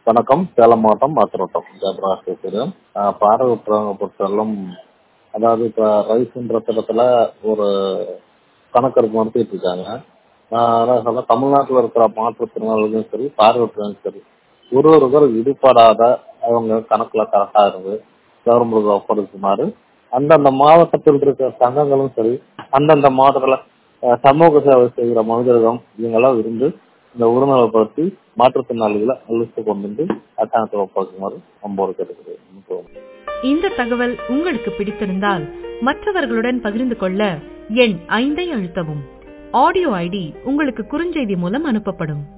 வணக்கம். சேலம் மாவட்டம் ஆத்திரோட்டம் ஜெயபிரகாஷ் பேசுகிறேன். பார்வையற்றவங்க பொறுத்தவரையிலும் அதாவது இப்போ ரைஸ்ன்ற திட்டத்தில் ஒரு கணக்கெடுப்பு நடத்திட்டு இருக்காங்க. நான் அதான் சொல்ல தமிழ்நாட்டில் இருக்கிற மாற்றுத்திறனாளிகளும் சரி பார்வையற்றவங்களும் சரி ஒருவருக்கொரு விடுபடாத அவங்க கணக்கில் கரெக்டாக இருந்து கவர்மெண்ட் ஒப்படைக்குமாறு அந்தந்த மாவட்டத்தில் இருக்கிற சங்கங்களும் சரி அந்தந்த மாவட்டத்தில் சமூக சேவை செய்கிற மனிதர்களும் இவங்கெல்லாம் இருந்து இந்த உரிமைப்படுத்தி மாற்றுத்திறனாளிகளை அழித்து கொண்டு அட்டாணத்தில் ஒப்படைக்குமாறு நம்போடு கேட்டுக்கிறேன். இந்த தகவல் உங்களுக்கு பிடித்திருந்தால் மற்றவர்களுடன் பகிர்ந்து கொள்ள எண் 5 அழுத்தவும். ஆடியோ ஐடி உங்களுக்கு குறுஞ்செய்தி மூலம் அனுப்பப்படும்.